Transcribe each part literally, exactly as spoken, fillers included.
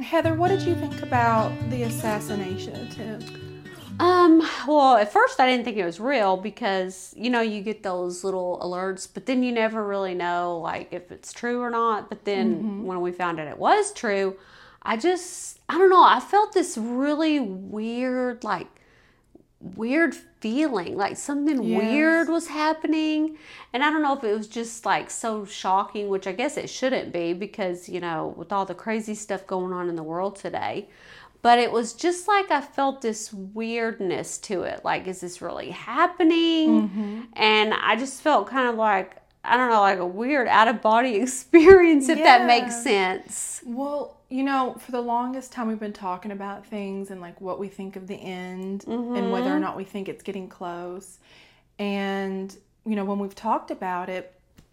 Heather, what did you think about the assassination attempt? Um, well, at first I didn't think it was real because, you know, you get those little alerts, but then you never really know, like, if it's true or not. But then mm-hmm. when we found out it was true, I just, I don't know, I felt this really weird, like, weird feeling, like something yes. weird was happening. And I don't know if it was just, like, so shocking, which I guess it shouldn't be because, you know, with all the crazy stuff going on in the world today. But it was just like I felt this weirdness to it. Like, is this really happening? Mm-hmm. And I just felt kind of like, I don't know, like a weird out-of-body experience, if yeah. that makes sense. Well, you know, for the longest time we've been talking about things and like what we think of the end mm-hmm. and whether or not we think it's getting close. And, you know, when we've talked about it,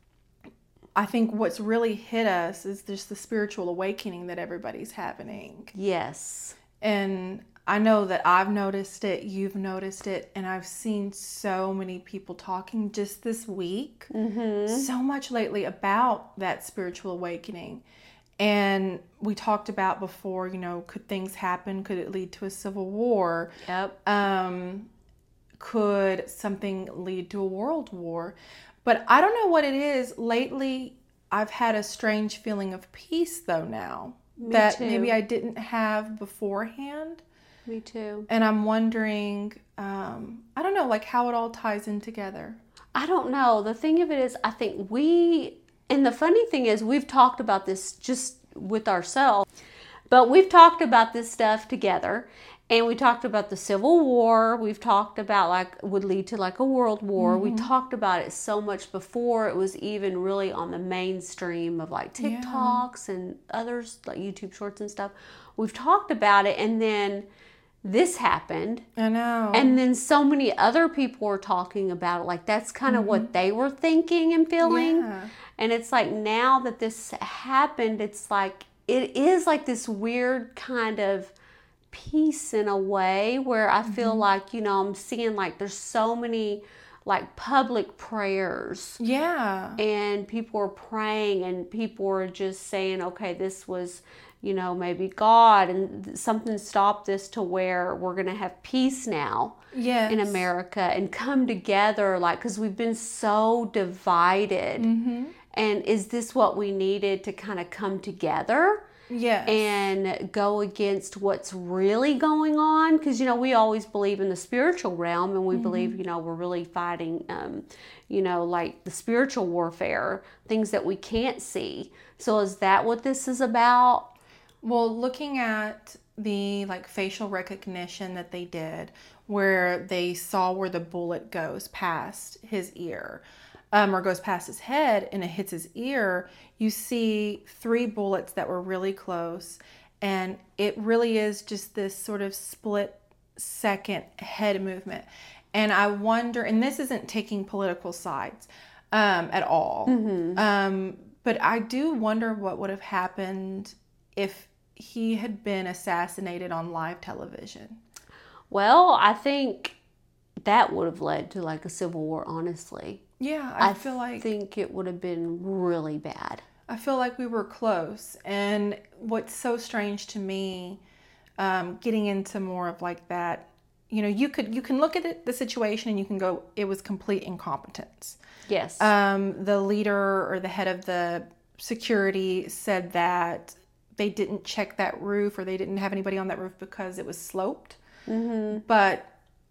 I think what's really hit us is just the spiritual awakening that everybody's having. Yes. And I know that I've noticed it, you've noticed it, and I've seen so many people talking just this week, mm-hmm. so much lately about that spiritual awakening. And we talked about before, you know, could things happen? Could it lead to a civil war? Yep. Um, could something lead to a world war? But I don't know what it is. Lately, I've had a strange feeling of peace, though, now. Me that too. Maybe I didn't have beforehand. Me too. And I'm wondering, um, I don't know, like how it all ties in together. I don't know. The thing of it is, I think we, and the funny thing is, we've talked about this just with ourselves, but we've talked about this stuff together. And we talked about the Civil War. We've talked about like would lead to like a world war. Mm-hmm. We talked about it so much before it was even really on the mainstream of like TikToks yeah. and others like YouTube Shorts and stuff. We've talked about it, and then this happened. I know. And then so many other people were talking about it. Like that's kind of mm-hmm. what they were thinking and feeling. Yeah. And it's like now that this happened, it's like it is like this weird kind of peace in a way where I feel mm-hmm. like, you know, I'm seeing like there's so many like public prayers. Yeah. And people are praying and people are just saying, okay, this was, you know, maybe God and something stopped this to where we're going to have peace now yes. in America and come together like, because we've been so divided. Mm-hmm. And is this what we needed to kind of come together? Yes. And go against what's really going on. Because, you know, we always believe in the spiritual realm and we mm-hmm. believe, you know, we're really fighting, um, you know, like the spiritual warfare, things that we can't see. So is that what this is about? Well, looking at the like facial recognition that they did where they saw where the bullet goes past his ear. Um, or goes past his head and it hits his ear, you see three bullets that were really close. And it really is just this sort of split second head movement. And I wonder, and this isn't taking political sides um, at all. Mm-hmm. Um, but I do wonder what would have happened if he had been assassinated on live television. Well, I think that would have led to like a civil war, honestly. Yeah, I, I feel like... I think it would have been really bad. I feel like we were close. And what's so strange to me, um, getting into more of like that, you know, you could you can look at it, the situation and you can go, it was complete incompetence. Yes. Um, the leader or the head of the security said that they didn't check that roof or they didn't have anybody on that roof because it was sloped. Mm-hmm. But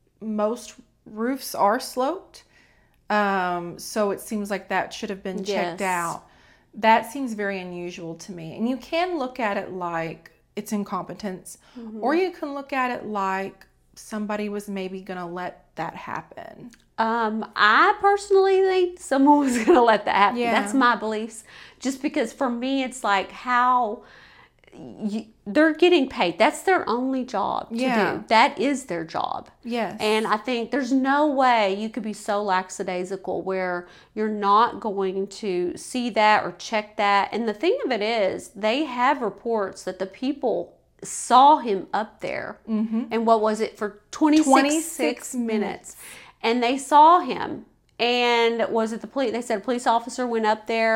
most roofs are sloped. Um, so it seems like that should have been checked yes. out. That seems very unusual to me. And you can look at it like it's incompetence, mm-hmm. or you can look at it like somebody was maybe going to let that happen. Um, I personally think someone was going to let that happen. Yeah. That's my beliefs. Just because for me, it's like how... You, they're getting paid. That's their only job to yeah. do. That is their job. Yes. And I think there's no way you could be so lackadaisical where you're not going to see that or check that. And the thing of it is, they have reports that the people saw him up there. Mm-hmm. And what was it for twenty-six, twenty-six minutes. minutes. And they saw him. And was it the police? They said a police officer went up there,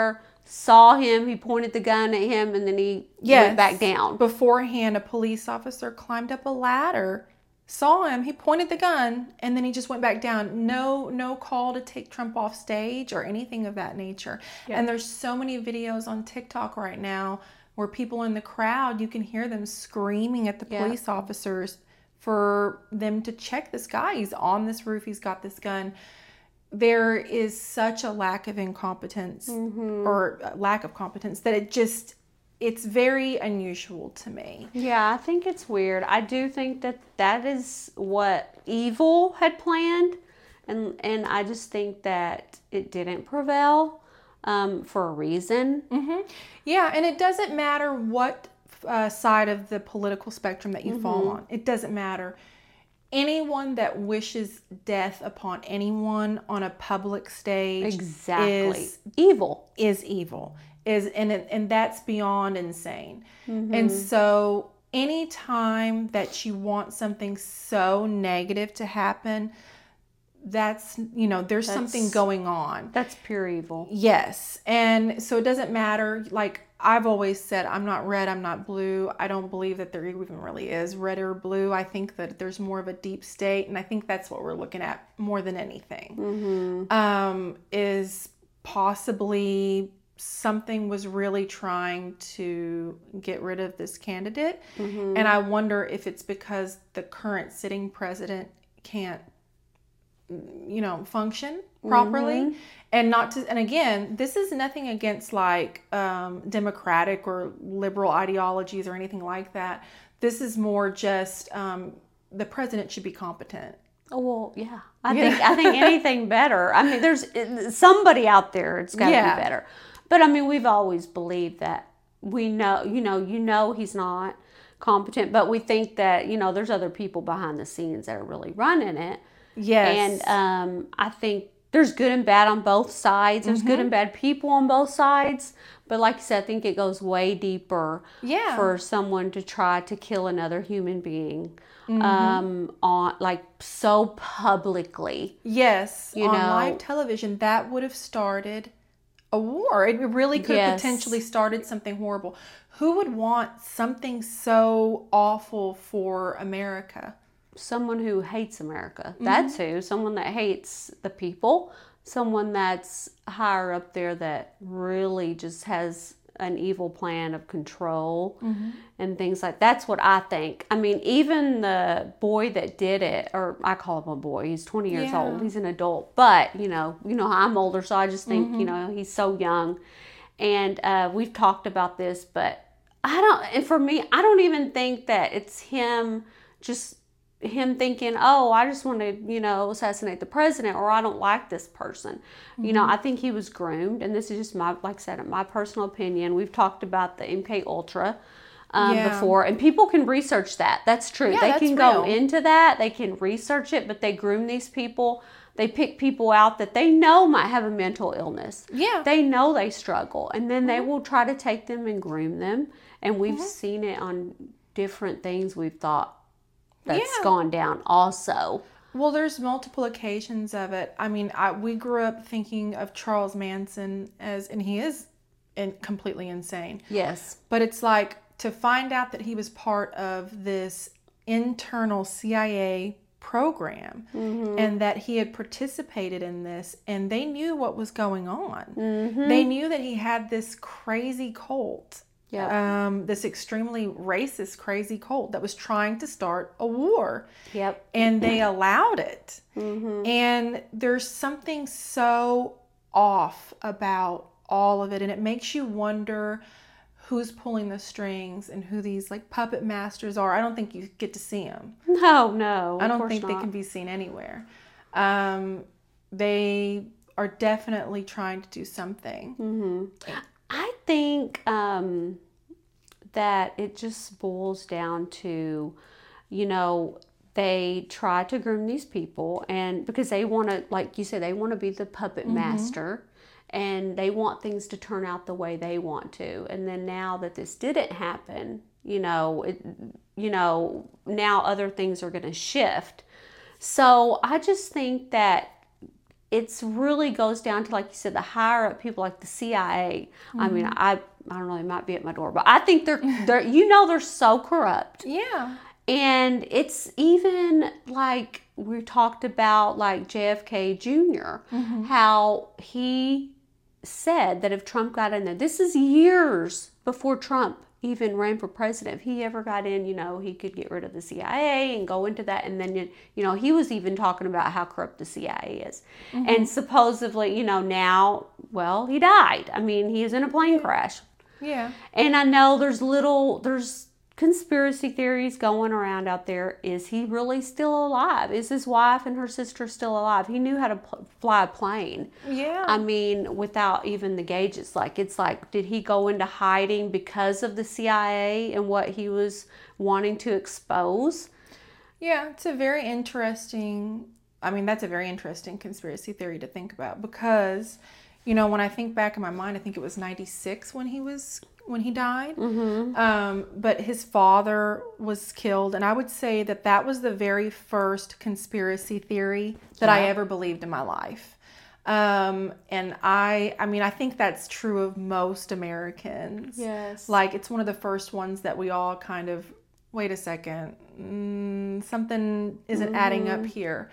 saw him, he pointed the gun at him, and then he Yes. went back down. Beforehand, a police officer climbed up a ladder, saw him, he pointed the gun, and then he just went back down. No, no call to take Trump off stage or anything of that nature. Yeah. And there's so many videos on TikTok right now where people in the crowd, you can hear them screaming at the Yeah. police officers for them to check this guy. He's on this roof, he's got this gun. There is such a lack of incompetence Mm-hmm. or lack of competence that it just, it's very unusual to me. Yeah, I think it's weird. I do think that that is what evil had planned, and and I just think that it didn't prevail um, for a reason. Mm-hmm. Yeah, and it doesn't matter what uh, side of the political spectrum that you Mm-hmm. fall on. It doesn't matter. Anyone that wishes death upon anyone on a public stage Exactly. is Evil. is evil. Is and it- and that's beyond insane. Mm-hmm. And so anytime that you want something so negative to happen, that's, you know, there's something That's- going on. That's pure evil. Yes. And so it doesn't matter. Like I've always said, I'm not red, I'm not blue. I don't believe that there even really is red or blue. I think that there's more of a deep state. And I think that's what we're looking at more than anything. Mm-hmm. Um, is possibly something was really trying to get rid of this candidate. Mm-hmm. And I wonder if it's because the current sitting president can't, you know, function properly. Mm-hmm. And not to, and again, this is nothing against like um, democratic or liberal ideologies or anything like that. This is more just um, the president should be competent. Oh, well, yeah. I Yeah. think I think anything better. I mean, there's somebody out there. It's got to Yeah. be better. But I mean, we've always believed that. We know, you know, you know, he's not competent, but we think that, you know, there's other people behind the scenes that are really running it. Yes. And um, I think there's good and bad on both sides. There's good and bad people on both sides. But like I said, I think it goes way deeper Yeah. for someone to try to kill another human being um, on like so publicly. Yes, You on know. live television, that would have started a war. It really could have Yes. potentially started something horrible. Who would want something so awful for America? Someone who hates America. That's who. Someone that hates the people. Someone that's higher up there that really just has an evil plan of control and things like that's what I think. I mean, even the boy that did it, or I call him a boy, he's twenty years Yeah. old. He's an adult. But, you know, you know how I'm older, so I just think, you know, he's so young. And uh, we've talked about this, but I don't, and for me, I don't even think that it's him just him thinking, oh, I just want to, you know, assassinate the president, or I don't like this person. Mm-hmm. You know, I think he was groomed, and this is just my, like I said, my personal opinion. We've talked about the M K Ultra um, Yeah. before, and people can research that. That's true. Yeah, they that's can go real. into that. They can research it, but they groom these people. They pick people out that they know might have a mental illness. Yeah. They know they struggle, and then they will try to take them and groom them. And we've seen it on different things we've thought that's Yeah. gone down also. Well, there's multiple occasions of it. I mean, I, we grew up thinking of Charles Manson as, and he is in, completely insane. Yes. But it's like to find out that he was part of this internal C I A program and that he had participated in this, and they knew what was going on. They knew that he had this crazy cult. Yeah. Um, this extremely racist, crazy cult that was trying to start a war. Yep. And they allowed it. And there's something so off about all of it. And it makes you wonder who's pulling the strings and who these like puppet masters are. I don't think you get to see them. No, no. I of don't course think they not. can be seen anywhere. Um, they are definitely trying to do something. I think um, that it just boils down to, you know, they try to groom these people, and because they want to, like you said, they want to be the puppet master, and they want things to turn out the way they want to. And then now that this didn't happen, you know, it, you know, now other things are going to shift. So I just think that it's really goes down to, like you said, the higher up people like the C I A. Mm-hmm. I mean, I I don't know, they might be at my door, but I think they're they're you know they're so corrupt. Yeah. And it's even like we talked about, like J F K Junior, mm-hmm. how he said that if Trump got in there, this is years before Trump even ran for president. If he ever got in, you know, he could get rid of the C I A and go into that. And then, you know, he was even talking about how corrupt the C I A is. Mm-hmm. And supposedly, you know, now, well, he died. I mean, he was in a plane crash. Yeah. And I know there's little, there's conspiracy theories going around out there. Is he really still alive? Is his wife and her sister still alive? He knew how to pl- fly a plane. Yeah. I mean, without even the gauges. Like, it's like, did he go into hiding because of the C I A and what he was wanting to expose? Yeah, it's a very interesting, I mean, that's a very interesting conspiracy theory to think about, because, you know, when I think back in my mind, I think it was ninety-six when he was when he died. Mm-hmm. Um, but his father was killed. And I would say that that was the very first conspiracy theory that yeah. I ever believed in my life. Um, and I, I mean, I think that's true of most Americans. Yes. Like, it's one of the first ones that we all kind of, wait a second, mm, something isn't mm-hmm. adding up here.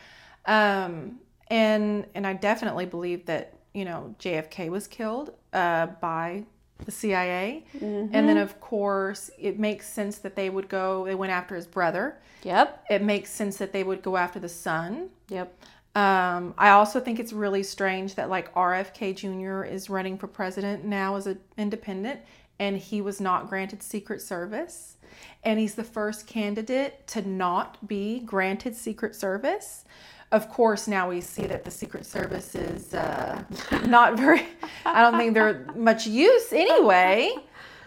Um, and, and I definitely believe that, you know, J F K was killed, uh, by the C I A. Mm-hmm. And then, of course, it makes sense that they would go, they went after his brother. Yep. It makes sense that they would go after the son. Yep. Um, I also think it's really strange that, like, R F K Junior is running for president now as an independent, and he was not granted Secret Service. And he's the first candidate to not be granted Secret Service. Of course, now we see that the Secret Service is uh, not very, I don't think they're much use anyway.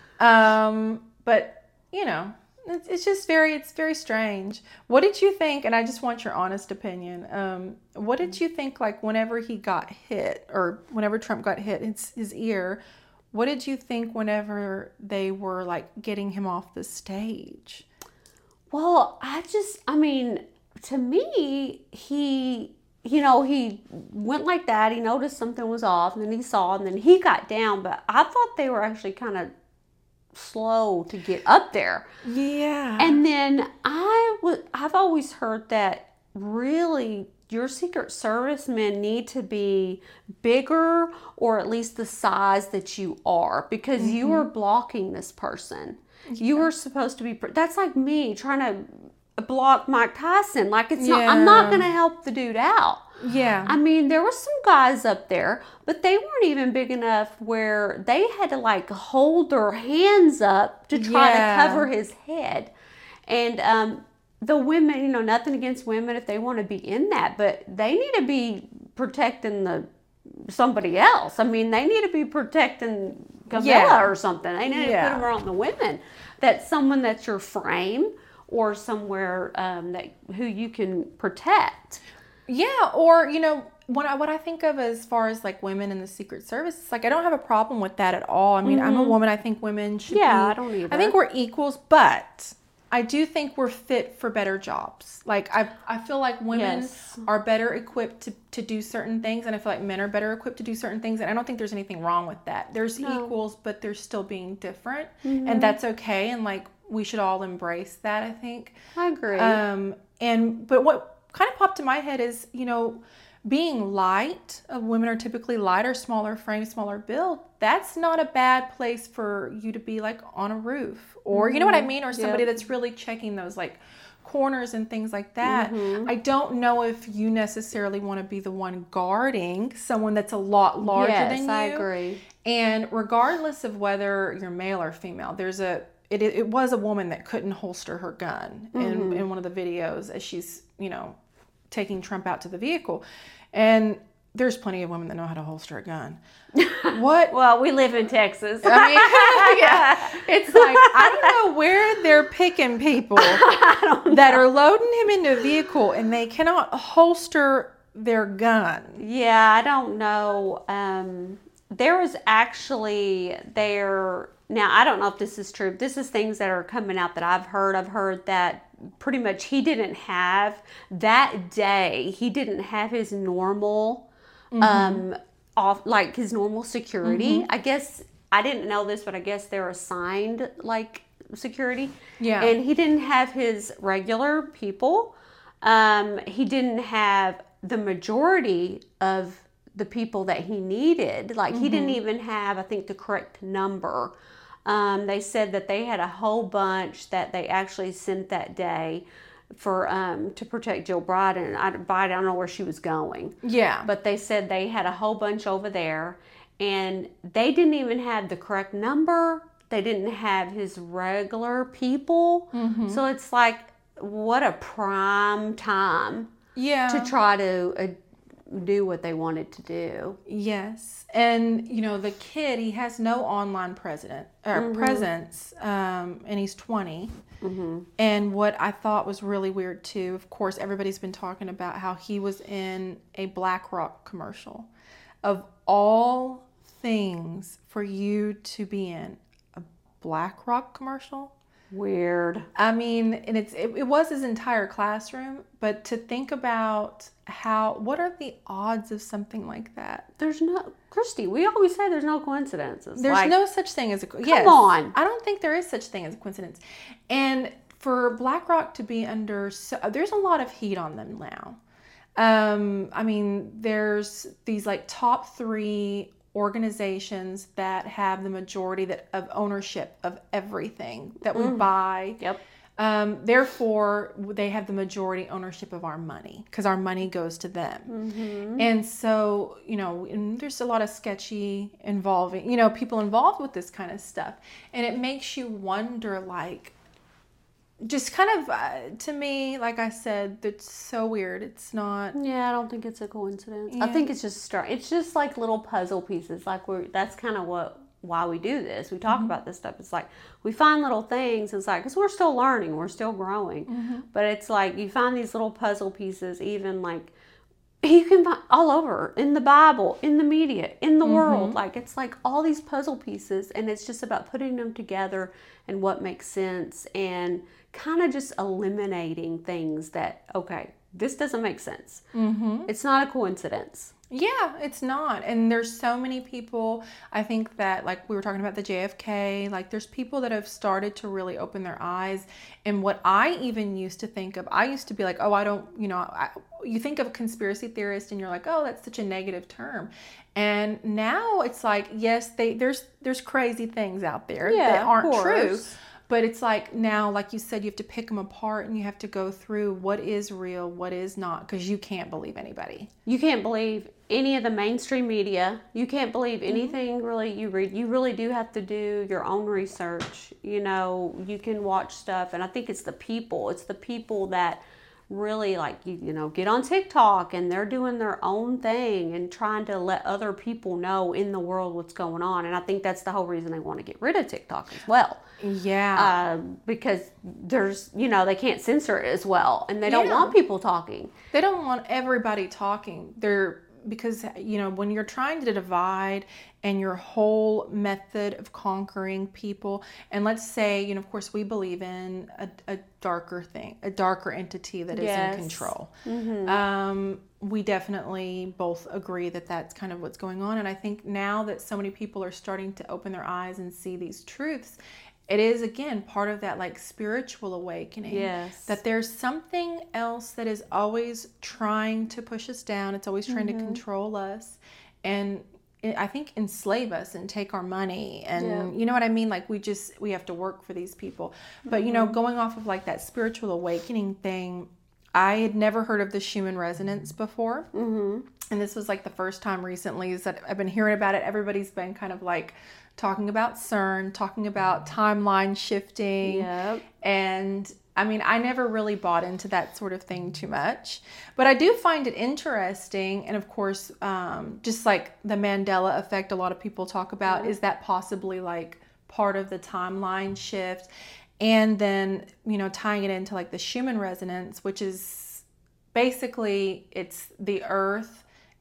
Um, but, you know, it's, it's just very, it's very strange. What did you think, and I just want your honest opinion, um, what did you think, like, whenever he got hit, or whenever Trump got hit his, his ear, what did you think whenever they were, like, getting him off the stage? Well, I just, I mean... to me, he, you know, he went like that. He noticed something was off, and then he saw, and then he got down. But I thought they were actually kind of slow to get up there. Yeah. And then I was, I've always heard that really your Secret Service men need to be bigger, or at least the size that you are, because mm-hmm. you are blocking this person. Yeah. You are supposed to be, that's like me trying to block Mike Tyson. Like, it's not, yeah. I'm not going to help the dude out. Yeah. I mean, there were some guys up there, but they weren't even big enough where they had to, like, hold their hands up to try yeah. to cover his head. And um, the women, you know, nothing against women if they want to be in that, but they need to be protecting the somebody else. I mean, they need to be protecting Camilla yeah. or something. They need yeah. to put them around the women. That's someone that's your frame, or somewhere um, that who you can protect. Yeah, or, you know, what I, what I think of as far as, like, women in the Secret Service, it's like, I don't have a problem with that at all. I mean, mm-hmm. I'm a woman. I think women should yeah, be... I don't either. I think we're equals, but I do think we're fit for better jobs. Like, I I feel like women yes. are better equipped to, to do certain things, and I feel like men are better equipped to do certain things, and I don't think there's anything wrong with that. There's no. equals, but there's still being different, mm-hmm. and that's okay, and, like, we should all embrace that, I think. I agree. Um, and but what kind of popped to my head is, you know, being light, uh, women are typically lighter, smaller frame, smaller build. That's not a bad place for you to be, like, on a roof, or, mm-hmm. you know what I mean? Or somebody yep. that's really checking those, like, corners and things like that. Mm-hmm. I don't know if you necessarily want to be the one guarding someone that's a lot larger yes, than you. I agree. And regardless of whether you're male or female, there's a It it was a woman that couldn't holster her gun in, mm-hmm. in one of the videos as she's, you know, taking Trump out to the vehicle. And there's plenty of women that know how to holster a gun. What? Well, we live in Texas. I mean, yeah. It's like, I don't know where they're picking people that are loading him into a vehicle and they cannot holster their gun. Yeah, I don't know. Um, there was actually there... Now, I don't know if this is true. This is things that are coming out that I've heard. I've heard that pretty much he didn't have, that day, he didn't have his normal um, off like his normal security. I guess I didn't know this, but I guess they're assigned like security. Yeah. And he didn't have his regular people. Um, he didn't have the majority of the people that he needed. Like he didn't even have, I think, the correct number. Um, they said that they had a whole bunch that they actually sent that day for um, to protect Jill Biden. I, Biden. I don't know where she was going. Yeah. But they said they had a whole bunch over there, and they didn't even have the correct number. They didn't have his regular people. Mm-hmm. So it's like, what a prime time Yeah. to try to uh, do what they wanted to do. Yes. And, you know, the kid, he has no online president or presence, um, and he's twenty. Mm-hmm. And what I thought was really weird, too, of course, everybody's been talking about how he was in a BlackRock commercial. Of all things for you to be in, a BlackRock commercial? Weird. I mean, and it's it, it was his entire classroom, but to think about how, what are the odds of something like that? There's no, Christy, we always say there's no coincidences. There's like, no such thing as a Come yes, on. I don't think there is such thing as a coincidence. And for BlackRock to be under, so, there's a lot of heat on them now. Um, I mean, there's these like top three organizations that have the majority that of ownership of everything that we buy. Yep. Um, therefore, they have the majority ownership of our money because our money goes to them. Mm-hmm. And so, you know, and there's a lot of sketchy involving, you know, people involved with this kind of stuff. And it makes you wonder, like, just kind of, uh, to me, like I said, it's so weird. It's not. Yeah, I don't think it's a coincidence. Yeah. I think it's just start. It's just like little puzzle pieces. Like we're that's kind of what why we do this. We talk Mm-hmm. about this stuff. It's like we find little things. It's like because we're still learning, we're still growing. Mm-hmm. But it's like you find these little puzzle pieces, even like you can find all over in the Bible, in the media, in the Mm-hmm. world. Like it's like all these puzzle pieces, and it's just about putting them together and what makes sense and kind of just eliminating things that, okay, this doesn't make sense. Mm-hmm. It's not a coincidence. Yeah, it's not. And there's so many people, I think that, like we were talking about the J F K, like there's people that have started to really open their eyes. And what I even used to think of, I used to be like, oh, I don't, you know, I, you think of a conspiracy theorist and you're like, oh, that's such a negative term. And now it's like, yes, they there's there's crazy things out there Yeah, that of aren't true. course. But it's like now, like you said, you have to pick them apart and you have to go through what is real, what is not, because you can't believe anybody. You can't believe any of the mainstream media. You can't believe Mm-hmm. anything really you read. You really do have to do your own research. You know, you can watch stuff, and I think it's the people. It's the people that really like you you know get on TikTok and they're doing their own thing and trying to let other people know in the world what's going on. And I think that's the whole reason they want to get rid of TikTok as well. Yeah. Uh, because there's, you know, they can't censor it as well, and they don't Yeah. want people talking. They don't want everybody talking. They're because, you know, when you're trying to divide and your whole method of conquering people, and let's say, you know, of course, we believe in a, a darker thing, a darker entity that is Yes. in control. Mm-hmm. Um, we definitely both agree that that's kind of what's going on. And I think now that so many people are starting to open their eyes and see these truths, it is, again, part of that like spiritual awakening. Yes. That there's something else that is always trying to push us down. It's always trying Mm-hmm. to control us. And it, I think enslave us and take our money. And Yeah. you know what I mean? Like we just, we have to work for these people. But, you know, Mm-hmm. going off of like that spiritual awakening thing, I had never heard of the Schumann resonance before. Mm-hmm. And this was like the first time recently is that I've been hearing about it. Everybody's been kind of like talking about CERN, talking about timeline shifting. Yep. And I mean, I never really bought into that sort of thing too much, but I do find it interesting. And of course, um, just like the Mandela effect, a lot of people talk about, Yeah. is that possibly like part of the timeline shift? And then, you know, tying it into like the Schumann resonance, which is basically it's the earth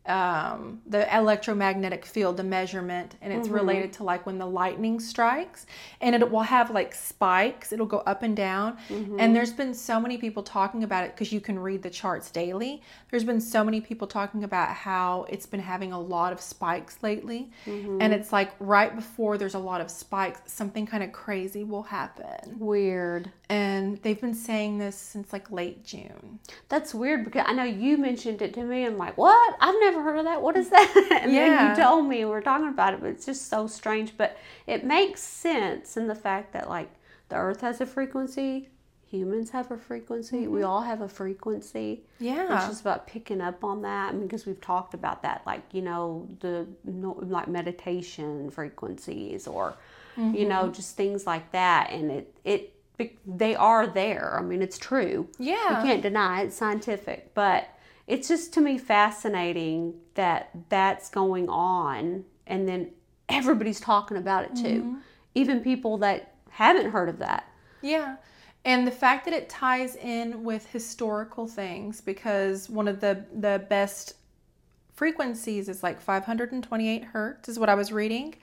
um, the electromagnetic field, the measurement, and it's mm-hmm. related to like when the lightning strikes, and it will have like spikes. It'll go up and down, mm-hmm. and there's been so many people talking about it because you can read the charts daily. There's been so many people talking about how it's been having a lot of spikes lately, mm-hmm. and it's like right before there's a lot of spikes, something kind of crazy will happen. Weird. And they've been saying this since like late June. That's weird because I know you mentioned it to me. I'm like, what? I've never heard of that. What is that? And yeah. then you told me we were talking about it, but it's just so strange. But it makes sense in the fact that like the earth has a frequency, humans have a frequency, mm-hmm. we all have a frequency. Yeah. It's just about picking up on that. I mean, because we've talked about that, like, you know, the like meditation frequencies or, mm-hmm. you know, just things like that. And it, it, they are there. I mean, it's true. Yeah. You can't deny it. It's scientific. But it's just, to me, fascinating that that's going on. And then everybody's talking about it, too. Mm-hmm. Even people that haven't heard of that. Yeah. And the fact that it ties in with historical things, because one of the, the best frequencies is like five hundred twenty-eight hertz is what I was reading.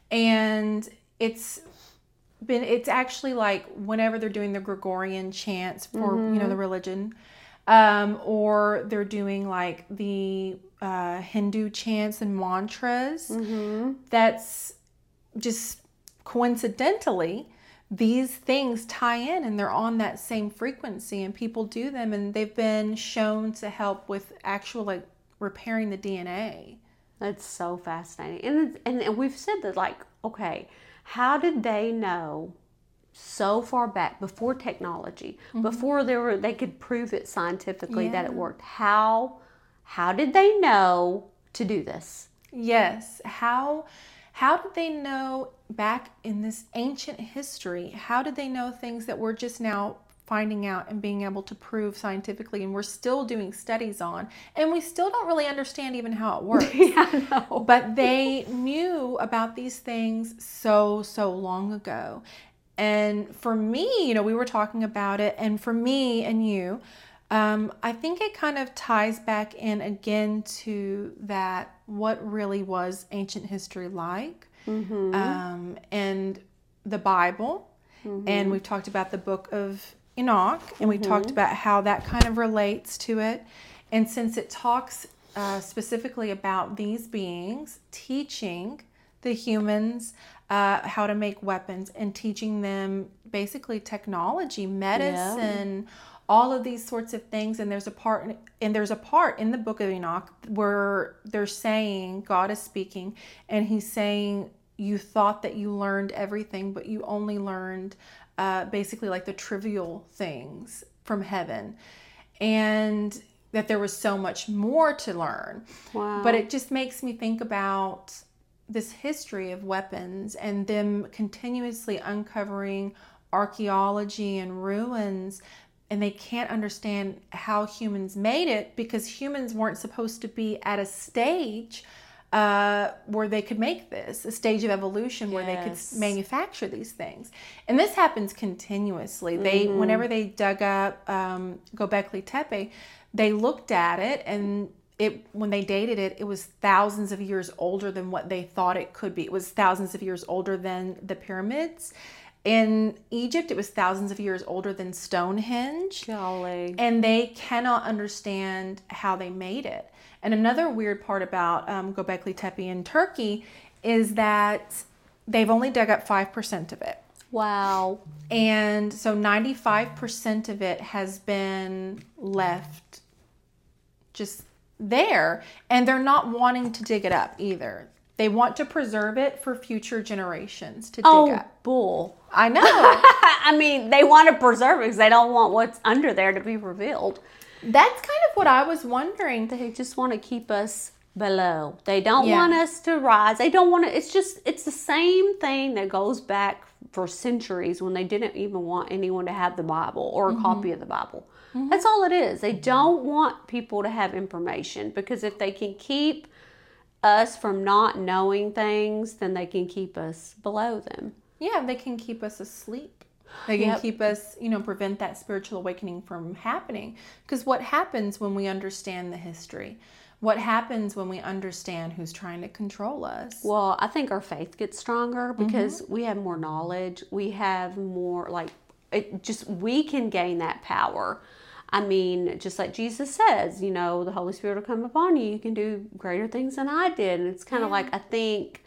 And it's... Been, it's actually like whenever they're doing the Gregorian chants for, mm-hmm. you know, the religion, um, or they're doing like the uh, Hindu chants and mantras, mm-hmm. that's just coincidentally, these things tie in and they're on that same frequency and people do them and they've been shown to help with actual like repairing the D N A. That's so fascinating. And, and, and we've said that like, okay, how did they know so far back before technology, mm-hmm. before there were they could prove it scientifically yeah. that it worked? How how did they know to do this? Yes. How how did they know back in this ancient history? How did they know things that we're just now finding out and being able to prove scientifically, and we're still doing studies on, and we still don't really understand even how it works. Yeah, I know. But they knew about these things so, so long ago. And for me, you know, we were talking about it, and for me and you, um, I think it kind of ties back in again to that, what really was ancient history like, mm-hmm. um, and the Bible. Mm-hmm. And we've talked about the book of Enoch, and we mm-hmm. talked about how that kind of relates to it. And since it talks uh, specifically about these beings teaching the humans uh, how to make weapons and teaching them basically technology, medicine, yeah. all of these sorts of things. And there's a part, and there's a part in the book of Enoch where they're saying, God is speaking, and he's saying, you thought that you learned everything, but you only learned Uh, basically like the trivial things from heaven, and that there was so much more to learn. Wow. But it just makes me think about this history of weapons and them continuously uncovering archaeology and ruins, and they can't understand how humans made it because humans weren't supposed to be at a stage Uh, where they could make this, a stage of evolution where yes. they could manufacture these things. And this happens continuously. Mm-hmm. They, whenever they dug up um, Göbekli Tepe, they looked at it, and it when they dated it, it was thousands of years older than what they thought it could be. It was thousands of years older than the pyramids. In Egypt, it was thousands of years older than Stonehenge. Golly. And they cannot understand how they made it. And another weird part about um, Göbekli Tepe in Turkey is that they've only dug up five percent of it. Wow. And so ninety-five percent of it has been left just there. And they're not wanting to dig it up either. They want to preserve it for future generations to dig oh, up. Oh, bull. I know. I mean, they want to preserve it because they don't want what's under there to be revealed. That's kind of what I was wondering. They just want to keep us below. They don't yeah. want us to rise. They don't want to, it's just, it's the same thing that goes back for centuries when they didn't even want anyone to have the Bible or a mm-hmm. copy of the Bible. Mm-hmm. That's all it is. They don't want people to have information, because if they can keep us from not knowing things, then they can keep us below them. Yeah, they can keep us asleep. They can yep. keep us, you know, prevent that spiritual awakening from happening. Because what happens when we understand the history? what happens when we understand who's trying to control us? Well, I think our faith gets stronger because mm-hmm. we have more knowledge. We have more, like, it just, we can gain that power. I mean, just like Jesus says, you know, the Holy Spirit will come upon you. You can do greater things than I did. And it's kind of yeah. like, I think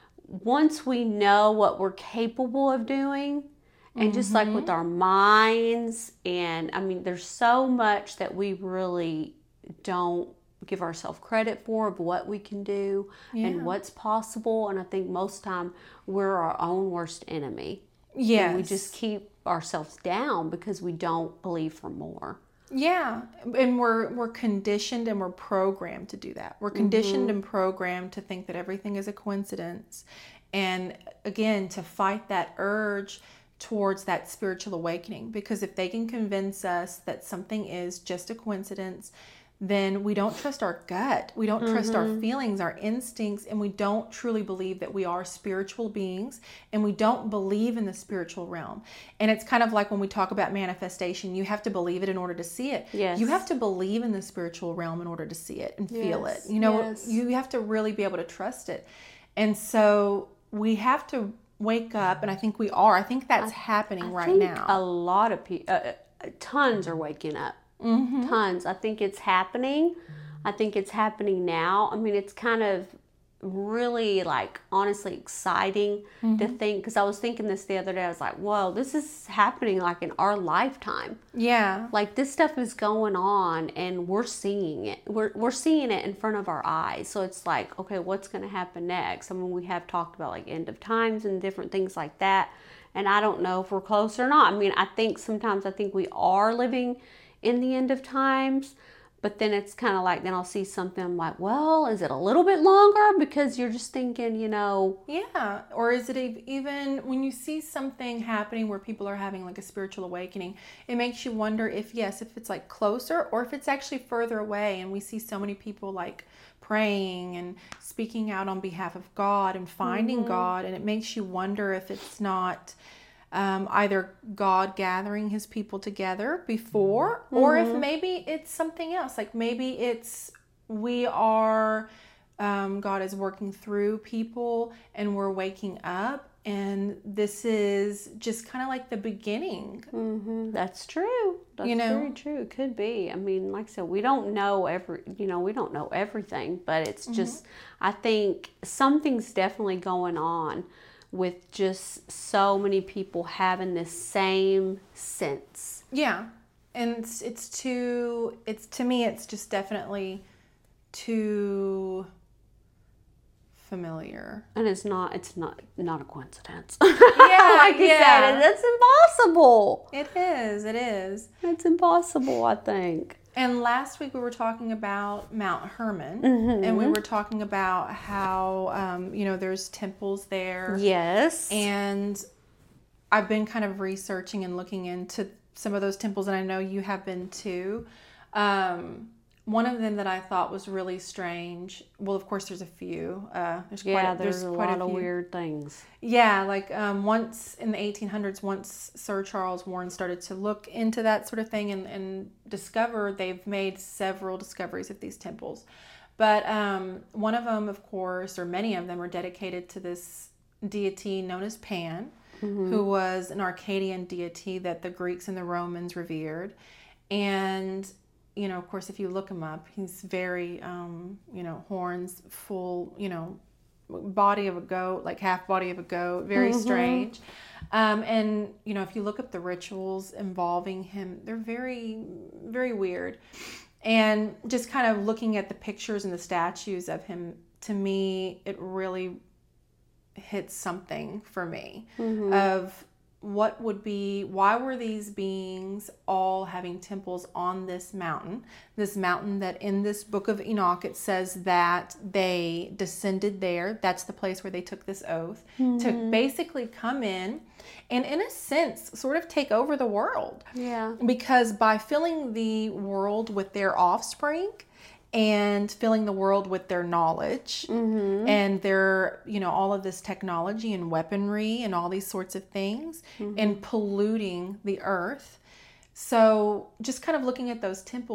once we know what we're capable of doing, and mm-hmm. just like with our minds, and I mean, there's so much that we really don't give ourselves credit for of what we can do yeah. and what's possible. And I think most time we're our own worst enemy. Yes. And we just keep ourselves down because we don't believe for more. Yeah, and we're we're conditioned and we're programmed to do that. We're conditioned mm-hmm. and programmed to think that everything is a coincidence. And again, to fight that urge towards that spiritual awakening. Because if they can convince us that something is just a coincidence, then we don't trust our gut. We don't mm-hmm. trust our feelings, our instincts, and we don't truly believe that we are spiritual beings, and we don't believe in the spiritual realm. And it's kind of like when we talk about manifestation, you have to believe it in order to see it. Yes. You have to believe in the spiritual realm in order to see it and feel yes. it. You know, yes. you have to really be able to trust it. And so we have to wake up, and I think we are. I think that's I, happening I right think now. A lot of people, uh, tons are waking up. Mm-hmm. Tons. I think it's happening. I think it's happening now. I mean, it's kind of really, like, honestly exciting mm-hmm. to think, because I was thinking this the other day. I was like, whoa, this is happening like in our lifetime. Yeah. Like, this stuff is going on and we're seeing it. We're, we're seeing it in front of our eyes. So it's like, okay, what's going to happen next? I mean, we have talked about like end of times and different things like that. And I don't know if we're close or not. I mean, I think sometimes I think we are living in the end of times, but then it's kind of like, then I'll see something, I'm like, well, is it a little bit longer? Because you're just thinking, you know. Yeah. Or is it even when you see something happening where people are having like a spiritual awakening, it makes you wonder if, yes, if it's like closer or if it's actually further away. And we see so many people like praying and speaking out on behalf of God and finding mm-hmm. God. And it makes you wonder if it's not Um, either God gathering his people together before, mm-hmm. or if maybe it's something else. Like maybe it's we are, um, God is working through people and we're waking up, and this is just kind of like the beginning. Mm-hmm. That's true. That's you know? very true. It could be. I mean, like I said, we don't know every, you know, we don't know everything, but it's just, mm-hmm. I think something's definitely going on with just so many people having this same sense. Yeah. And it's, it's too, it's, to me, it's just definitely too familiar. And it's not, it's not, not a coincidence. Yeah. Like you yeah. said, it's impossible. It is, it is. It's impossible, I think. And last week we were talking about Mount Hermon, mm-hmm. and we were talking about how, um, you know, there's temples there. Yes. And I've been kind of researching and looking into some of those temples, and I know you have been too. Um, one of them that I thought was really strange. Well, of course, there's a few. Uh, there's quite yeah, a, there's, there's a quite lot a of few. weird things. Yeah, like um, once in the eighteen hundreds, once Sir Charles Warren started to look into that sort of thing and, and discover, they've made several discoveries of these temples. But um, one of them, of course, or many of them are dedicated to this deity known as Pan, mm-hmm. who was an Arcadian deity that the Greeks and the Romans revered. And you know, of course, if you look him up, he's very, um, you know, horns, full, you know, body of a goat, like half body of a goat, very mm-hmm. strange. Um, and, you know, if you look up the rituals involving him, they're very, very weird. And just kind of looking at the pictures and the statues of him, to me, it really hits something for me mm-hmm. of what would be, why were these beings all having temples on this mountain? This mountain that in this book of Enoch, it says that they descended there. That's the place where they took this oath mm-hmm. to basically come in and, in a sense, sort of take over the world. Yeah. Because by filling the world with their offspring, and filling the world with their knowledge mm-hmm. and their, you know, all of this technology and weaponry and all these sorts of things mm-hmm. and polluting the earth. So just kind of looking at those temples,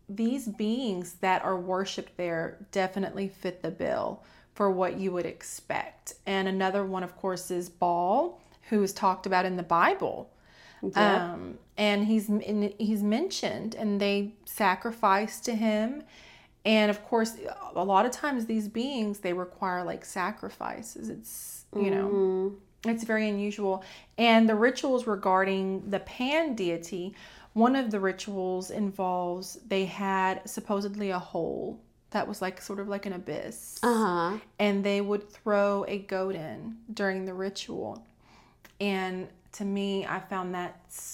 these beings that are worshipped there definitely fit the bill for what you would expect. And another one, of course, is Baal, who is talked about in the Bible. Yep. Um, and he's he's mentioned, and they sacrifice to him. And of course, a lot of times these beings, they require like sacrifices. It's, you know, mm-hmm. it's very unusual. And the rituals regarding the Pan deity, one of the rituals involves, they had supposedly a hole that was like sort of like an abyss. Uh-huh. And they would throw a goat in during the ritual. And to me, I found that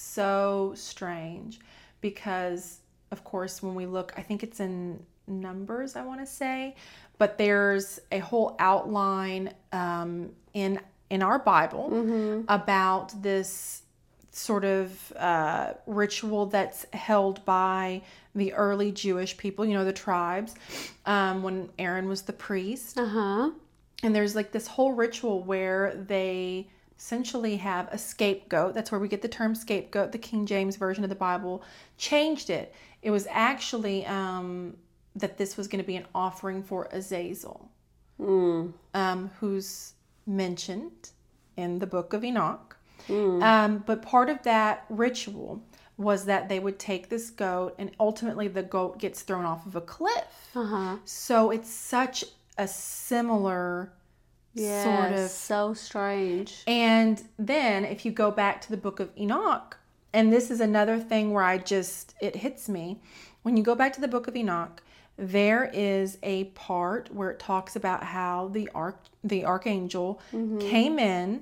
so strange because, of course, when we look, I think it's in Numbers, I want to say, but there's a whole outline um, in in our Bible mm-hmm. about this sort of uh, ritual that's held by the early Jewish people, you know, the tribes, um, when Aaron was the priest. Uh-huh. And there's like this whole ritual where they essentially have a scapegoat. That's where we get the term scapegoat. The King James Version of the Bible changed it. It was actually um, that this was going to be an offering for Azazel, mm. um, who's mentioned in the book of Enoch. Mm. Um, but part of that ritual was that they would take this goat, and ultimately the goat gets thrown off of a cliff. Uh-huh. So it's such a similar yes, sort of... so strange. And then if you go back to the book of Enoch, and this is another thing where I just, it hits me. When you go back to the book of Enoch, there is a part where it talks about how the arch, the archangel mm-hmm. came in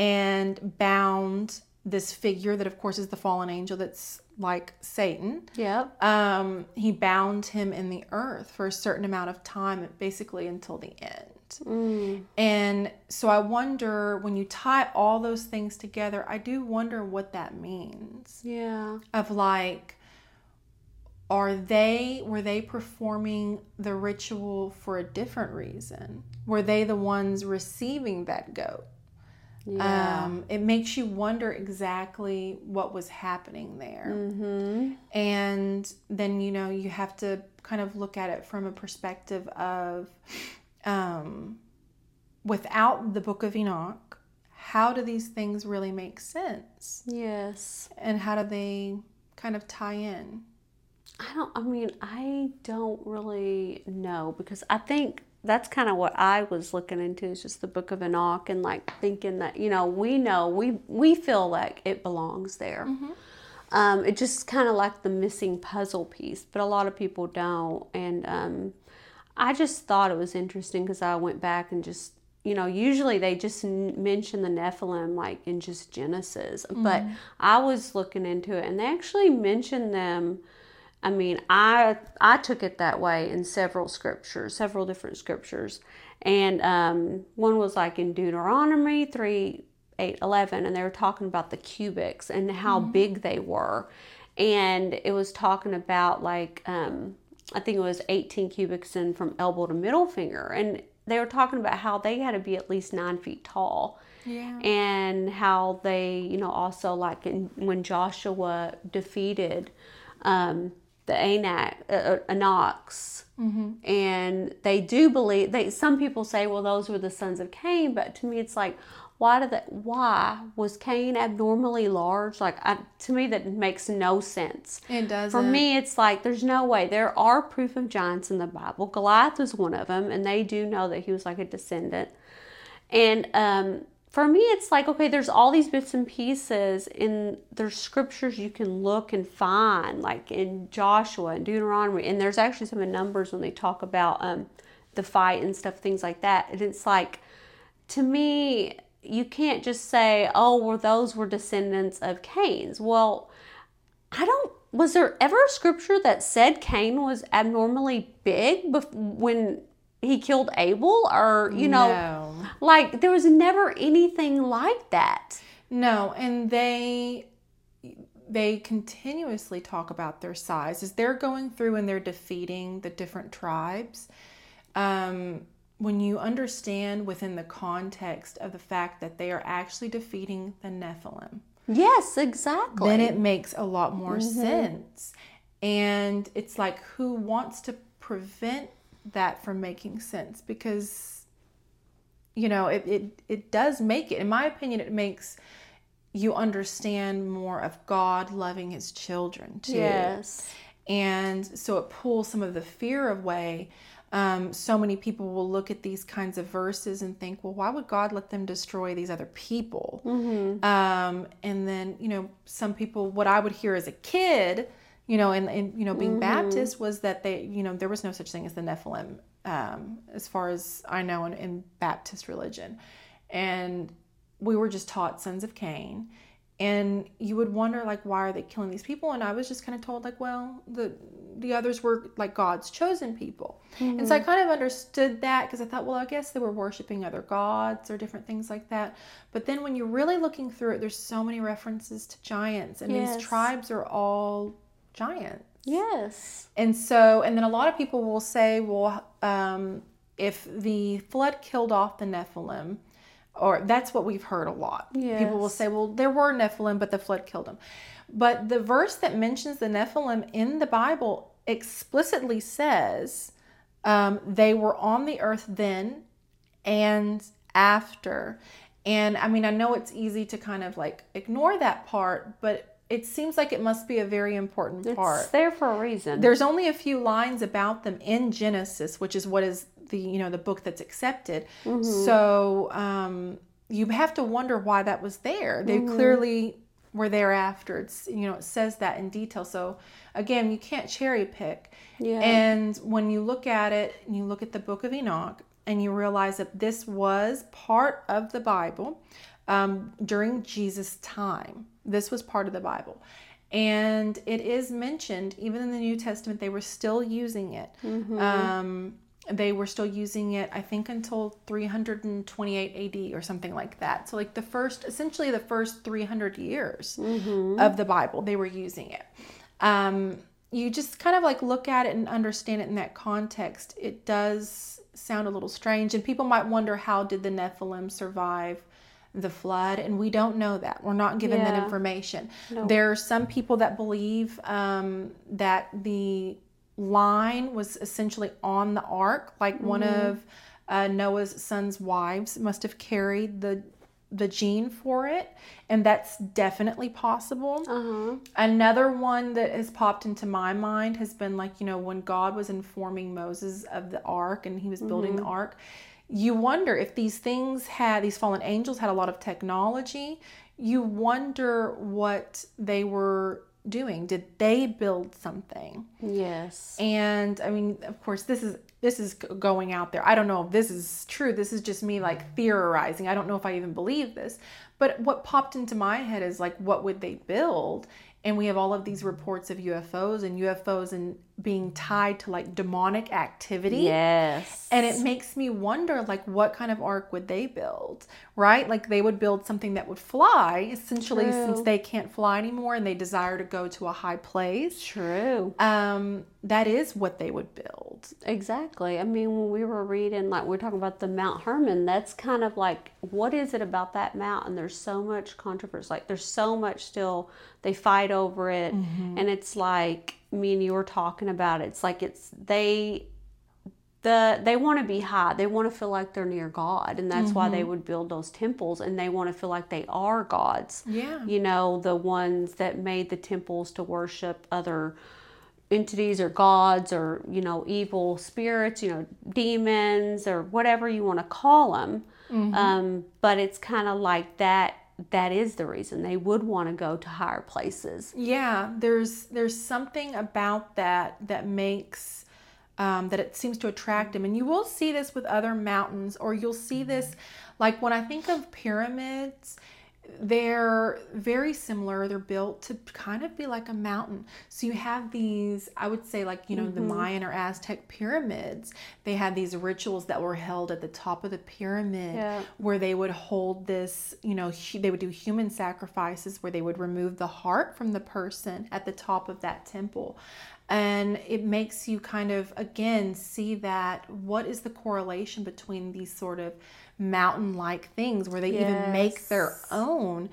and bound this figure that, of course, is the fallen angel that's like Satan. Yep. Um, he bound him in the earth for a certain amount of time, basically until the end. Mm. And so I wonder, when you tie all those things together, I do wonder what that means. Yeah. Of like, are they, were they performing the ritual for a different reason? Were they the ones receiving that goat? Yeah. Um, it makes you wonder exactly what was happening there. Mm-hmm. And then, you know, you have to kind of look at it from a perspective of, um, without the book of Enoch, how do these things really make sense? Yes. And how do they kind of tie in? I don't, I mean, I don't really know, because I think that's kind of what I was looking into, is just the book of Enoch, and like thinking that, you know, we know, we, we feel like it belongs there. Mm-hmm. Um, it just kind of like the missing puzzle piece, but a lot of people don't. And um, I just thought it was interesting because I went back and just, you know, usually they just n- mention the Nephilim like in just Genesis, mm-hmm. but I was looking into it and they actually mention them. I mean, I I took it that way in several scriptures, several different scriptures. And um, one was like in Deuteronomy three, eight, eleven, and they were talking about the cubics and how mm-hmm. big they were. And it was talking about like, um, I think it was eighteen cubics and from elbow to middle finger. And they were talking about how they had to be at least nine feet tall. Yeah. And how they, you know, also like in, when Joshua defeated um, the Anak, uh, Anaks, mm-hmm. and they do believe, they, some people say, well, those were the sons of Cain, but to me it's like, why did that, why was Cain abnormally large? Like, I, to me that makes no sense. It doesn't. For me, it's like, there's no way. There are proof of giants in the Bible. Goliath was one of them, and they do know that he was like a descendant. And um, for me, it's like, okay, there's all these bits and pieces, and there's scriptures you can look and find, like in Joshua and Deuteronomy, and there's actually some in Numbers when they talk about um, the fight and stuff, things like that. And it's like, to me, you can't just say, oh, well, those were descendants of Cain's. Well, I don't, was there ever a scripture that said Cain was abnormally big bef- when he killed Abel? Or, you know, no. Like there was never anything like that. No, and they they continuously talk about their size as they're going through and they're defeating the different tribes. Um, when you understand within the context of the fact that they are actually defeating the Nephilim. Yes, exactly. Then it makes a lot more mm-hmm. sense. And it's like, who wants to prevent that from making sense? Because, you know, it, it, it does make it, in my opinion, it makes you understand more of God loving his children too. Yes. And so it pulls some of the fear away. Um, so many people will look at these kinds of verses and think, well, why would God let them destroy these other people? Mm-hmm. Um, and then, you know, some people, what I would hear as a kid, you know, and, and you know, being Mm-hmm. Baptist, was that they, you know, there was no such thing as the Nephilim, um, as far as I know, in, in Baptist religion. And we were just taught sons of Cain. And you would wonder, like, why are they killing these people? And I was just kind of told, like, well, the the others were, like, God's chosen people. Mm-hmm. And so I kind of understood that, because I thought, well, I guess they were worshiping other gods or different things like that. But then when you're really looking through it, there's so many references to giants. And Yes. these tribes are all giants. Yes. And so, and then a lot of people will say, well, um, if the flood killed off the Nephilim, or that's what we've heard a lot. Yes. People will say, well, there were Nephilim, but the flood killed them. But the verse that mentions the Nephilim in the Bible explicitly says um, they were on the earth then and after. And I mean, I know it's easy to kind of like ignore that part, but it seems like it must be a very important part. It's there for a reason. There's only a few lines about them in Genesis, which is what is the, you know, the book that's accepted. Mm-hmm. So um, you have to wonder why that was there. They mm-hmm. clearly were there after. It's, you know, it says that in detail. So again, you can't cherry pick. Yeah. And when you look at it, and you look at the book of Enoch, and you realize that this was part of the Bible um, during Jesus' time. This was part of the Bible. And it is mentioned, even in the New Testament, they were still using it. Mm-hmm. Um, they were still using it, I think, until three hundred twenty-eight A D or something like that. So like the first, essentially the first three hundred years mm-hmm. of the Bible, they were using it. Um, you just kind of like look at it and understand it in that context. It does sound a little strange. And people might wonder, how did the Nephilim survive the flood? And we don't know that. We're not given yeah. that information. No. There are some people that believe um, that the line was essentially on the ark, like mm-hmm. one of uh, Noah's son's wives must have carried the the gene for it, and that's definitely possible. Uh-huh. Another one that has popped into my mind has been like, you know, when God was informing Moses of the ark and he was building mm-hmm. the ark, you wonder if these things had, these fallen angels had a lot of technology. You wonder what they were doing. Did they build something? Yes. And I mean, of course, this is this is going out there. I don't know if this is true. This is just me like theorizing. I don't know if I even believe this. But what popped into my head is like, what would they build? And we have all of these reports of U F Os and U F Os and being tied to like demonic activity. Yes. And it makes me wonder, like, what kind of ark would they build, right? Like they would build something that would fly, essentially, True. Since they can't fly anymore and they desire to go to a high place. True. Um, that is what they would build. Exactly. I mean, when we were reading, like we we're talking about the Mount Hermon, that's kind of like, what is it about that mountain? There's so much controversy. Like there's so much still, they fight over it. Mm-hmm. And it's like, me and you were talking about it. It's like it's they the they want to be high. They want to feel like they're near God, and that's mm-hmm. why they would build those temples, and they want to feel like they are gods. Yeah. You know, the ones that made the temples to worship other entities or gods or, you know, evil spirits, you know, demons or whatever you want to call them. Mm-hmm. Um, but it's kind of like that. That is the reason they would want to go to higher places. Yeah, there's there's something about that that makes um, that it seems to attract them, and you will see this with other mountains, or you'll see this like when I think of pyramids. They're very similar. They're built to kind of be like a mountain. So you have these, I would say, like, you know, mm-hmm. the Mayan or Aztec pyramids. They had these rituals that were held at the top of the pyramid yeah. where they would hold this, you know, they would do human sacrifices where they would remove the heart from the person at the top of that temple. And it makes you kind of, again, see that what is the correlation between these sort of mountain-like things where they yes. even make their own.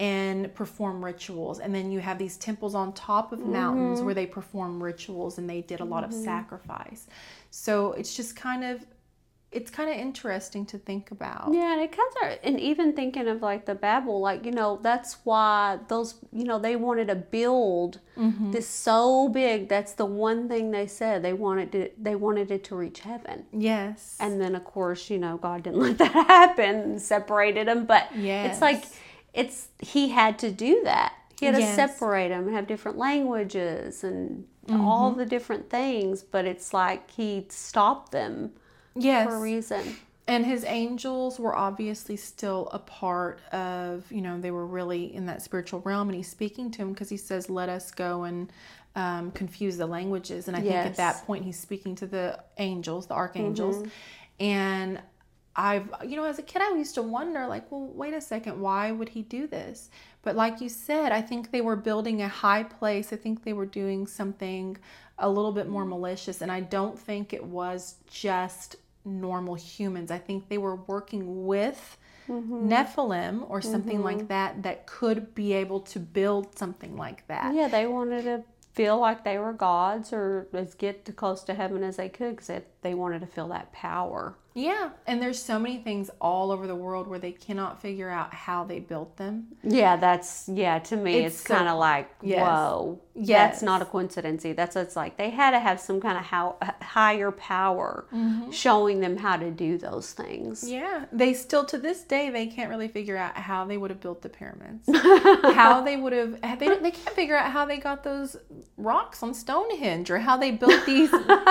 and perform rituals. And then you have these temples on top of mountains mm-hmm. where they perform rituals and they did a lot mm-hmm. of sacrifice. So it's just kind of, it's kind of interesting to think about. Yeah, and it kind of, and even thinking of like the Babel, like, you know, that's why those, you know, they wanted to build mm-hmm. this so big. That's the one thing they said they wanted to, they wanted it to reach heaven. Yes. And then of course, you know, God didn't let that happen and separated them. But yes. it's like, it's, he had to do that. He had yes. to separate them and have different languages and mm-hmm. all the different things. But it's like he stopped them. Yes. For a reason. And his angels were obviously still a part of, you know, they were really in that spiritual realm. And he's speaking to him because he says, let us go and um, confuse the languages. And I yes. think at that point he's speaking to the angels, the archangels. Mm-hmm. And I've, you know, as a kid, I used to wonder, like, well, wait a second, why would he do this? But like you said, I think they were building a high place. I think they were doing something a little bit more malicious. And I don't think it was just normal humans. I think they were working with mm-hmm. Nephilim or something mm-hmm. like that that could be able to build something like that. Yeah, they wanted to feel like they were gods or as get as close to heaven as they could because they, they wanted to feel that power. Yeah, and there's so many things all over the world where they cannot figure out how they built them. Yeah, that's, yeah, to me it's, it's so, kind of like, yes. whoa, yes. that's not a coincidence. That's it's like they had to have some kind of how, higher power mm-hmm. showing them how to do those things. Yeah, they still, to this day, they can't really figure out how they would have built the pyramids. How they would have, they, they can't figure out how they got those rocks on Stonehenge or how they built these...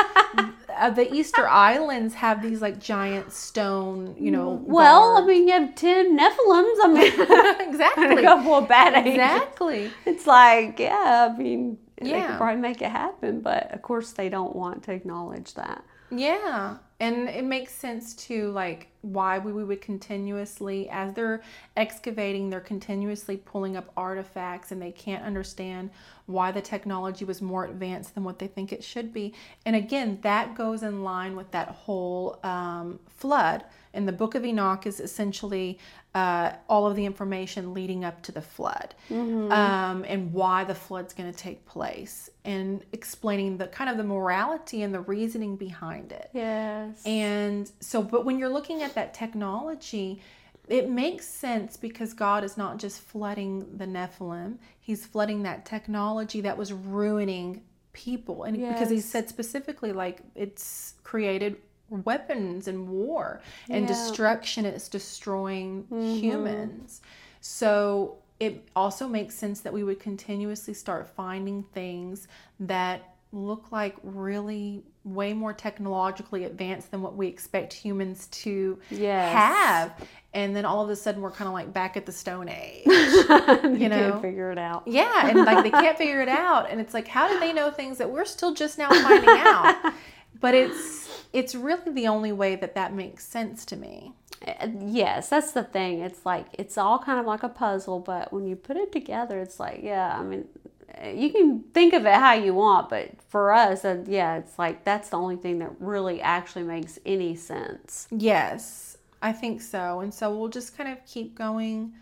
Uh, the Easter Islands have these like giant stone, you know. Well, guards. I mean, you have ten Nephilims. I mean, exactly. And a couple of bad angels. Exactly. It's like, yeah, I mean, yeah. they could probably make it happen, but of course they don't want to acknowledge that. Yeah. And it makes sense too, like why we, we would continuously, as they're excavating, they're continuously pulling up artifacts and they can't understand why the technology was more advanced than what they think it should be. And again, that goes in line with that whole um, flood. And the Book of Enoch is essentially uh, all of the information leading up to the flood mm-hmm. um, and why the flood's going to take place and explaining the kind of the morality and the reasoning behind it. Yes. And so, but when you're looking at that technology, it makes sense because God is not just flooding the Nephilim. He's flooding that technology that was ruining people. And yes. because he said specifically, like, it's created weapons and war and yeah. destruction. It's destroying mm-hmm. humans. So it also makes sense that we would continuously start finding things that look like really way more technologically advanced than what we expect humans to yes. have. And then all of a sudden we're kind of like back at the Stone Age. You know? Can't figure it out. Yeah. And like they can't figure it out. And it's like, how did they know things that we're still just now finding out? But it's it's really the only way that that makes sense to me. Yes, that's the thing. It's like, it's all kind of like a puzzle, but when you put it together, it's like, yeah, I mean, you can think of it how you want, but for us, uh, yeah, it's like, that's the only thing that really actually makes any sense. Yes, I think so. And so we'll just kind of keep going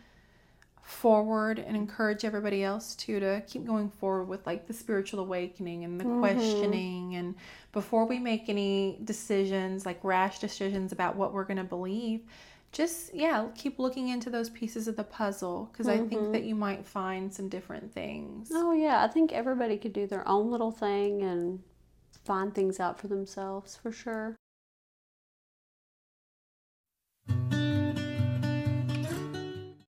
forward and encourage everybody else too to keep going forward with like the spiritual awakening and the mm-hmm. questioning, and before we make any decisions, like rash decisions about what we're going to believe, just yeah keep looking into those pieces of the puzzle, because mm-hmm. I think that you might find some different things. Oh yeah, I think everybody could do their own little thing and find things out for themselves for sure.